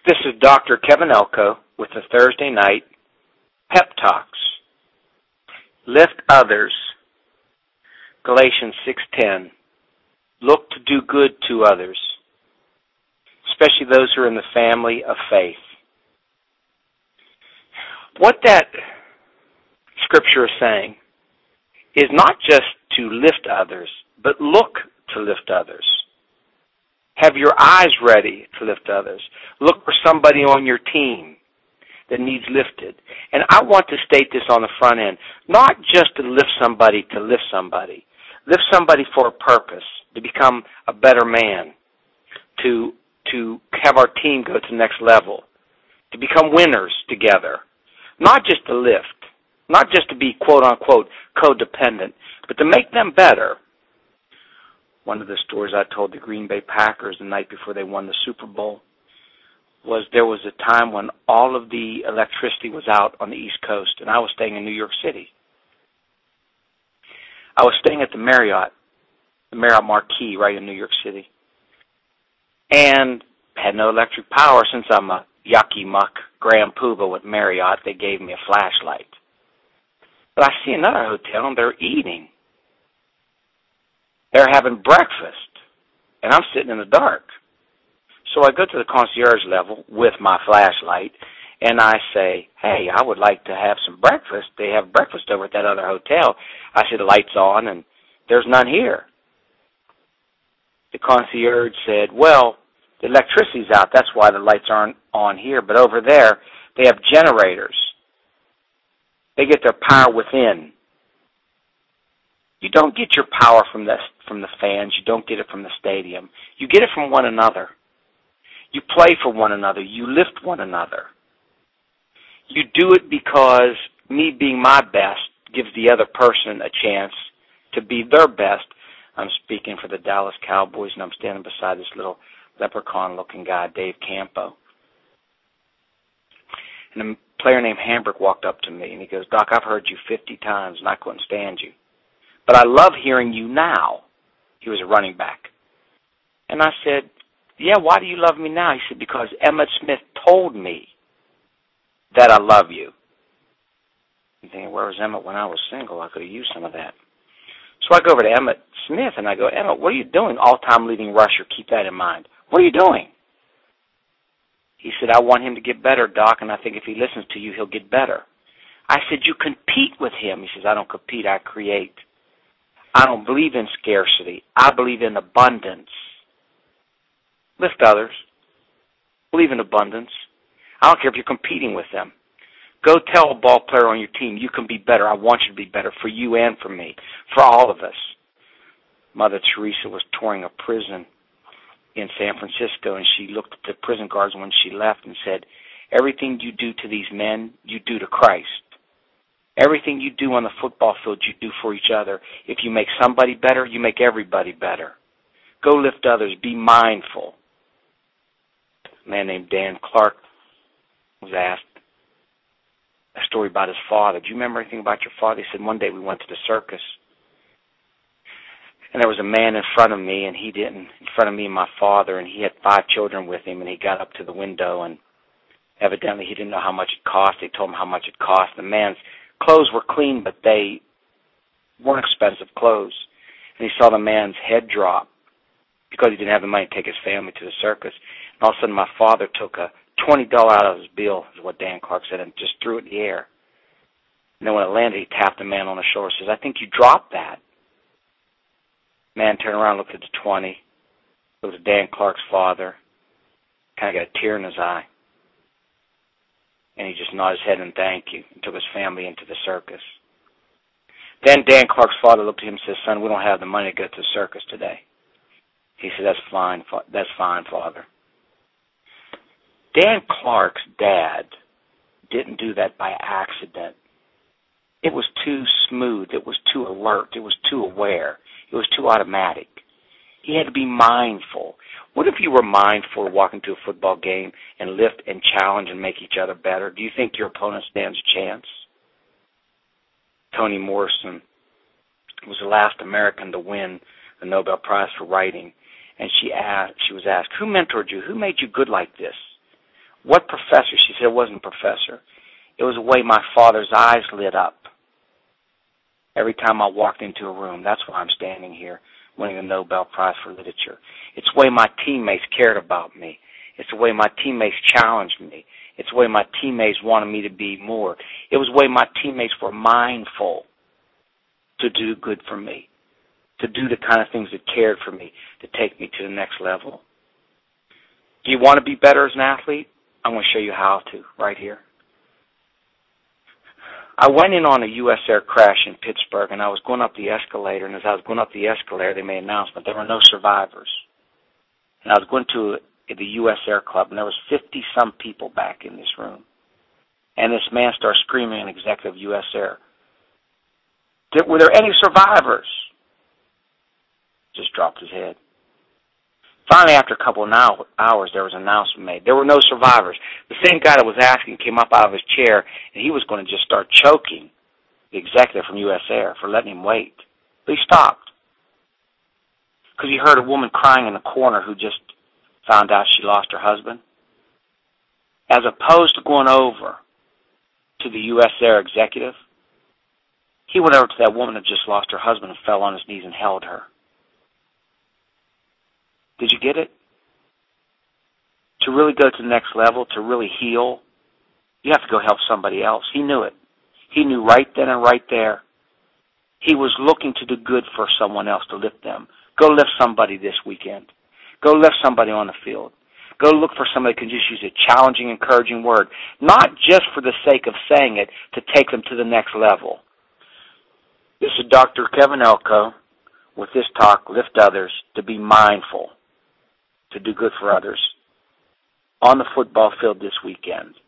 This is Dr. Kevin Elko with the Thursday Night Pep Talks. Lift others. Galatians 6:10. Look to do good to others, especially those who are in the family of faith. What that scripture is saying is not just to lift others, but look to lift others. Have your eyes ready to lift others. Look for somebody on your team that needs lifted. And I want to state this on the front end, not just to lift somebody to lift somebody. Lift somebody for a purpose, to become a better man, to have our team go to the next level, to become winners together. Not just to lift, not just to be quote-unquote codependent, but to make them better. One of the stories I told the Green Bay Packers the night before they won the Super Bowl was there was a time when all of the electricity was out on the East Coast, and I was staying in New York City. I was staying at the Marriott Marquis right in New York City, and had no electric power. Since I'm a yucky muck grand poobah with Marriott, they gave me a flashlight. But I see another hotel, and they're eating. They're having breakfast, and I'm sitting in the dark. So I go to the concierge level with my flashlight, and I say, hey, I would like to have some breakfast. They have breakfast over at that other hotel. I see the lights on, and there's none here. The concierge said, well, the electricity's out. That's why the lights aren't on here. But over there, they have generators. They get their power within. You don't get your power from the fans. You don't get it from the stadium. You get it from one another. You play for one another. You lift one another. You do it because me being my best gives the other person a chance to be their best. I'm speaking for the Dallas Cowboys, and I'm standing beside this little leprechaun-looking guy, Dave Campo. And a player named Hambrick walked up to me, and he goes, Doc, I've heard you 50 times, and I couldn't stand you. But I love hearing you now. He was a running back. And I said, yeah, why do you love me now? He said, because Emmitt Smith told me that I love you. I'm thinking, where was Emmitt when I was single? I could have used some of that. So I go over to Emmitt Smith, and I go, Emmitt, what are you doing? All-time leading rusher, keep that in mind. What are you doing? He said, I want him to get better, Doc, and I think if he listens to you, he'll get better. I said, you compete with him. He says, I don't compete, I create. I don't believe in scarcity. I believe in abundance. Lift others. Believe in abundance. I don't care if you're competing with them. Go tell a ball player on your team, you can be better. I want you to be better for you and for me, for all of us. Mother Teresa was touring a prison in San Francisco, and she looked at the prison guards when she left and said, everything you do to these men, you do to Christ. Everything you do on the football field, you do for each other. If you make somebody better, you make everybody better. Go lift others. Be mindful. A man named Dan Clark was asked a story about his father. Do you remember anything about your father? He said, one day we went to the circus, and there was a man in front of me, and in front of me and my father, and he had 5 children with him, and he got up to the window, and evidently he didn't know how much it cost. They told him how much it cost. The man's clothes were clean, but they weren't expensive clothes. And he saw the man's head drop because he didn't have the money to take his family to the circus. And all of a sudden my father took a $20 out of his bill, is what Dan Clark said, and just threw it in the air. And then when it landed, he tapped the man on the shoulder and says, I think you dropped that. Man turned around, looked at the 20. It was Dan Clark's father. Kind of got a tear in his eye. And he just nodded his head and thank you, and took his family into the circus. Then Dan Clark's father looked at him and said, son, we don't have the money to go to the circus today. He said, that's fine, Father. Dan Clark's dad didn't do that by accident. It was too smooth. It was too alert. It was too aware. It was too automatic. He had to be mindful. What if you were mindful of walking to a football game and lift and challenge and make each other better? Do you think your opponent stands a chance? Toni Morrison was the last American to win the Nobel Prize for writing, and she was asked, who mentored you? Who made you good like this? What professor? She said it wasn't a professor. It was the way my father's eyes lit up every time I walked into a room. That's why I'm standing here, winning the Nobel Prize for Literature. It's the way my teammates cared about me. It's the way my teammates challenged me. It's the way my teammates wanted me to be more. It was the way my teammates were mindful to do good for me, to do the kind of things that cared for me, to take me to the next level. Do you want to be better as an athlete? I'm going to show you how to right here. I went in on a U.S. Air crash in Pittsburgh, and I was going up the escalator, and as I was going up the escalator, they made an announcement. There were no survivors. And I was going to the U.S. Air Club, and there was 50-some people back in this room. And this man started screaming, an executive of U.S. Air, were there any survivors? Just dropped his head. Finally, after a couple of hours, there was an announcement made. There were no survivors. The same guy that was asking came up out of his chair, and he was going to just start choking the executive from U.S. Air for letting him wait. But he stopped because he heard a woman crying in the corner who just found out she lost her husband. As opposed to going over to the U.S. Air executive, he went over to that woman that just lost her husband and fell on his knees and held her. Did you get it? To really go to the next level, to really heal, you have to go help somebody else. He knew it. He knew right then and right there. He was looking to do good for someone else, to lift them. Go lift somebody this weekend. Go lift somebody on the field. Go look for somebody who can just use a challenging, encouraging word, not just for the sake of saying it, to take them to the next level. This is Dr. Kevin Elko with this talk, Lift Others, to be mindful, to do good for others on the football field this weekend.